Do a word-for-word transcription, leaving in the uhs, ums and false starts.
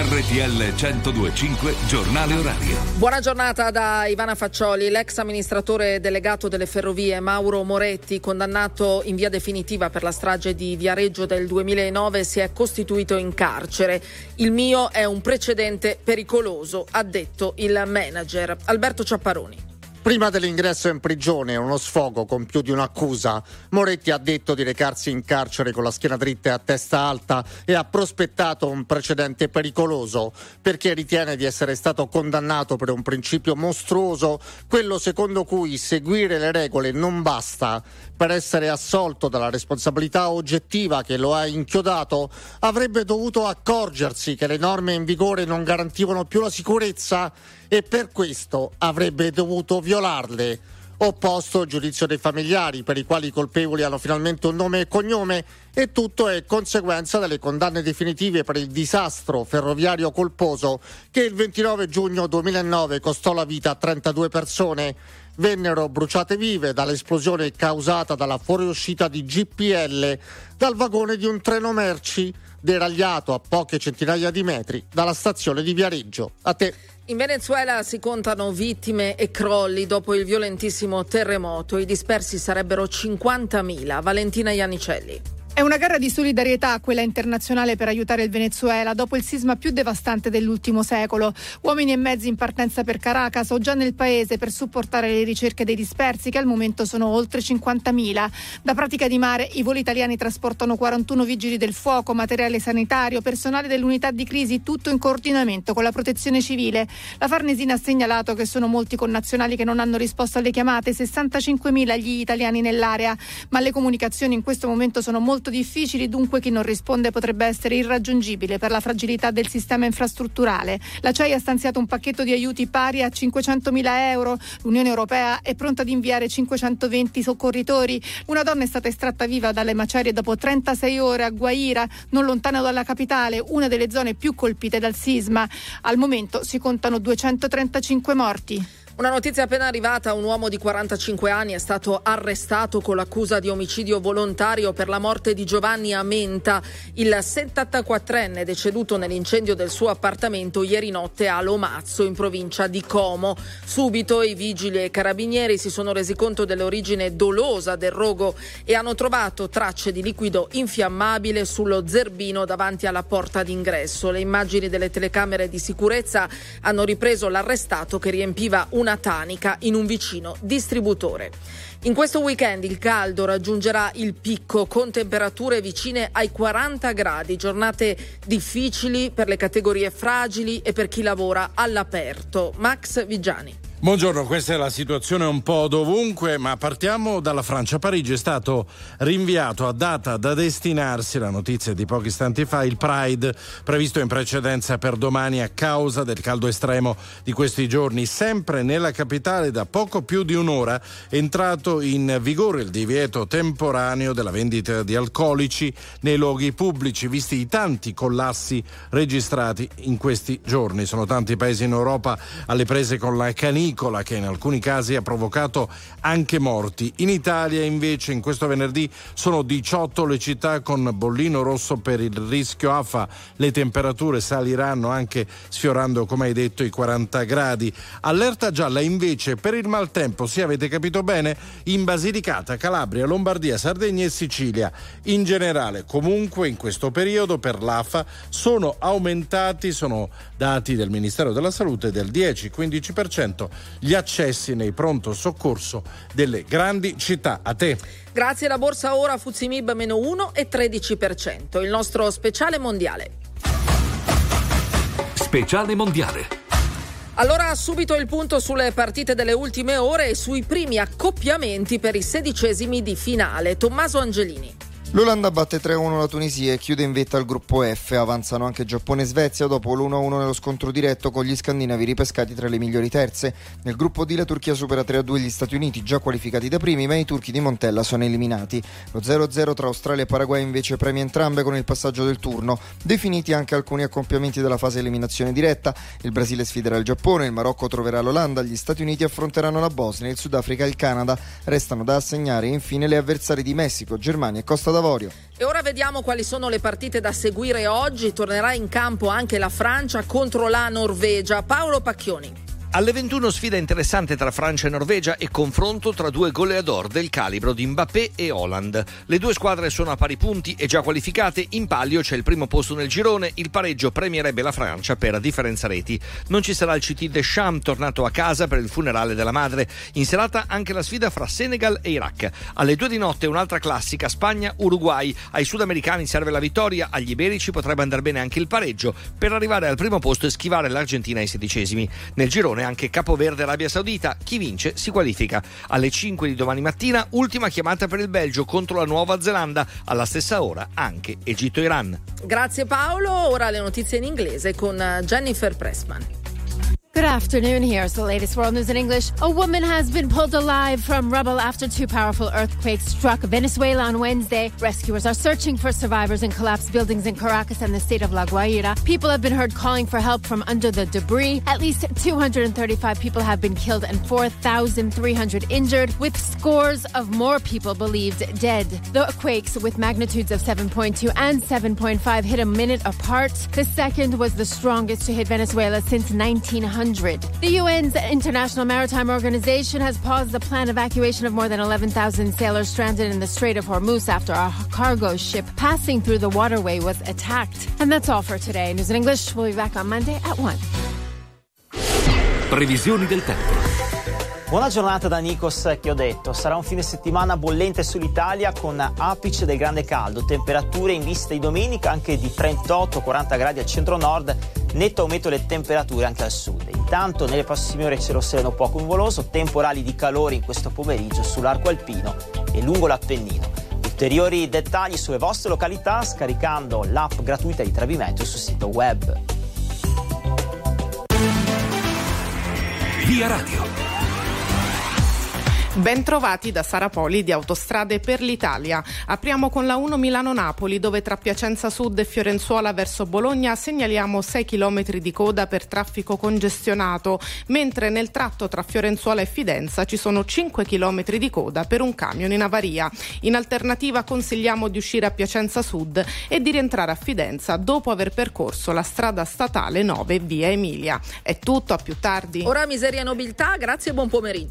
R T L centodue e cinque giornale orario. Buona giornata da Ivana Faccioli. L'ex amministratore delegato delle ferrovie Mauro Moretti, condannato in via definitiva per la strage di Viareggio del duemilanove, si è costituito in carcere. Il mio è un precedente pericoloso, ha detto il manager. Alberto Ciapparoni. Prima dell'ingresso in prigione, uno sfogo con più di un'accusa, Moretti ha detto di recarsi in carcere con la schiena dritta e a testa alta e ha prospettato un precedente pericoloso perché ritiene di essere stato condannato per un principio mostruoso, quello secondo cui seguire le regole non basta. Per essere assolto dalla responsabilità oggettiva che lo ha inchiodato, avrebbe dovuto accorgersi che le norme in vigore non garantivano più la sicurezza e per questo avrebbe dovuto violarle. Opposto il giudizio dei familiari, per i quali i colpevoli hanno finalmente un nome e cognome, e tutto è conseguenza delle condanne definitive per il disastro ferroviario colposo che il ventinove giugno duemilanove costò la vita a trentadue persone. Vennero bruciate vive dall'esplosione causata dalla fuoriuscita di G P L dal vagone di un treno merci deragliato a poche centinaia di metri dalla stazione di Viareggio. A te. In Venezuela si contano vittime e crolli dopo il violentissimo terremoto. I dispersi sarebbero cinquantamila. Valentina Iannicelli. È una gara di solidarietà quella internazionale per aiutare il Venezuela dopo il sisma più devastante dell'ultimo secolo. Uomini e mezzi in partenza per Caracas o già nel paese per supportare le ricerche dei dispersi, che al momento sono oltre cinquantamila. Da Pratica di Mare i voli italiani trasportano quarantuno vigili del fuoco, materiale sanitario, personale dell'unità di crisi, tutto in coordinamento con la protezione civile. La Farnesina ha segnalato che sono molti connazionali che non hanno risposto alle chiamate, sessantacinquemila gli italiani nell'area, ma le comunicazioni in questo momento sono molto difficili, dunque chi non risponde potrebbe essere irraggiungibile per la fragilità del sistema infrastrutturale. La C E I ha stanziato un pacchetto di aiuti pari a cinquecentomila euro. L'Unione Europea è pronta ad inviare cinquecentoventi soccorritori. Una donna è stata estratta viva dalle macerie dopo trentasei ore a Guaira, non lontano dalla capitale, una delle zone più colpite dal sisma. Al momento si contano duecentotrentacinque morti. Una notizia appena arrivata: un uomo di quarantacinque anni è stato arrestato con l'accusa di omicidio volontario per la morte di Giovanni Amenta, il settantaquattrenne deceduto nell'incendio del suo appartamento ieri notte a Lomazzo, in provincia di Como. Subito i vigili e i carabinieri si sono resi conto dell'origine dolosa del rogo e hanno trovato tracce di liquido infiammabile sullo zerbino davanti alla porta d'ingresso. Le immagini delle telecamere di sicurezza hanno ripreso l'arrestato che riempiva un una tanica in un vicino distributore. In questo weekend il caldo raggiungerà il picco con temperature vicine ai quaranta gradi, giornate difficili per le categorie fragili e per chi lavora all'aperto. Max Vigiani. Buongiorno, questa è la situazione un po' dovunque, ma partiamo dalla Francia. Parigi è stato rinviato a data da destinarsi, la notizia di pochi istanti fa, il Pride previsto in precedenza per domani a causa del caldo estremo di questi giorni. Sempre nella capitale da poco più di un'ora è entrato in vigore il divieto temporaneo della vendita di alcolici nei luoghi pubblici, visti i tanti collassi registrati in questi giorni. Sono tanti paesi in Europa alle prese con la canicola, che in alcuni casi ha provocato anche morti. In Italia invece in questo venerdì sono diciotto le città con bollino rosso per il rischio afa. Le temperature saliranno anche sfiorando, come hai detto, i quaranta gradi. Allerta gialla invece per il maltempo, sì, avete capito bene, in Basilicata, Calabria, Lombardia, Sardegna e Sicilia. In generale, comunque, in questo periodo per l'A F A sono aumentati, sono dati del Ministero della Salute, del dieci quindici per cento gli accessi nei pronto soccorso delle grandi città. A te. Grazie. La borsa ora F T S E Mib meno uno e tredici per cento. Il nostro speciale mondiale. Speciale mondiale. Allora subito il punto sulle partite delle ultime ore e sui primi accoppiamenti per i sedicesimi di finale. Tommaso Angelini. L'Olanda batte tre a uno la Tunisia e chiude in vetta il gruppo F. Avanzano anche Giappone e Svezia dopo l'uno a uno nello scontro diretto con gli scandinavi ripescati tra le migliori terze. Nel gruppo D la Turchia supera tre a due gli Stati Uniti, già qualificati da primi, ma i turchi di Montella sono eliminati. Lo zero a zero tra Australia e Paraguay invece premia entrambe con il passaggio del turno. Definiti anche alcuni accoppiamenti della fase eliminazione diretta. Il Brasile sfiderà il Giappone, il Marocco troverà l'Olanda, gli Stati Uniti affronteranno la Bosnia, il Sudafrica e il Canada. Restano da assegnare infine le avversarie di Messico, Germania e Costa d'Avorio Savorio. E ora vediamo quali sono le partite da seguire oggi. Tornerà in campo anche la Francia contro la Norvegia. Paolo Pacchioni. Alle ventuno sfida interessante tra Francia e Norvegia e confronto tra due goleador del calibro di Mbappé e Haaland. Le due squadre sono a pari punti e già qualificate. In palio c'è il primo posto nel girone. Il pareggio premierebbe la Francia per differenza reti. Non ci sarà il C T Deschamps, tornato a casa per il funerale della madre. In serata anche la sfida fra Senegal e Iraq. Alle due di notte un'altra classica, Spagna-Uruguay. Ai sudamericani serve la vittoria, agli iberici potrebbe andare bene anche il pareggio per arrivare al primo posto e schivare l'Argentina ai sedicesimi. Nel girone anche Capoverde e Arabia Saudita. Chi vince si qualifica. Alle cinque di domani mattina ultima chiamata per il Belgio contro la Nuova Zelanda. Alla stessa ora anche Egitto-Iran. Grazie Paolo, ora le notizie in inglese con Jennifer Pressman. Good afternoon. Here's the latest world news in English. A woman has been pulled alive from rubble after two powerful earthquakes struck Venezuela on Wednesday. Rescuers are searching for survivors in collapsed buildings in Caracas and the state of La Guaira. People have been heard calling for help from under the debris. At least two hundred thirty-five people have been killed and four thousand three hundred injured, with scores of more people believed dead. The quakes, with magnitudes of seven point two and seven point five, hit a minute apart. The second was the strongest to hit Venezuela since nineteen hundred. The U N's International Maritime Organization has paused the planned evacuation of more than eleven thousand sailors stranded in the Strait of Hormuz after a cargo ship passing through the waterway was attacked. And that's all for today. News in English. We'll be back on Monday at one. Previsioni del tempo. Buona giornata da Nikos Chiodetto. Sarà un fine settimana bollente sull'Italia con apice del grande caldo, temperature in vista di domenica anche di trentotto quaranta gradi al centro-nord, netto aumento delle temperature anche al sud. Intanto nelle prossime ore cielo sereno poco nuvoloso, temporali di calore in questo pomeriggio sull'arco alpino e lungo l'Appennino. Ulteriori dettagli sulle vostre località scaricando l'app gratuita di Trevimeteo sul sito web. Via Radio. Ben trovati da Sara Poli di Autostrade per l'Italia. Apriamo con la uno Milano-Napoli, dove tra Piacenza Sud e Fiorenzuola verso Bologna segnaliamo sei chilometri di coda per traffico congestionato, mentre nel tratto tra Fiorenzuola e Fidenza ci sono cinque chilometri di coda per un camion in avaria. In alternativa consigliamo di uscire a Piacenza Sud e di rientrare a Fidenza dopo aver percorso la strada statale nove via Emilia. È tutto, a più tardi. Ora miseria e nobiltà, grazie e buon pomeriggio.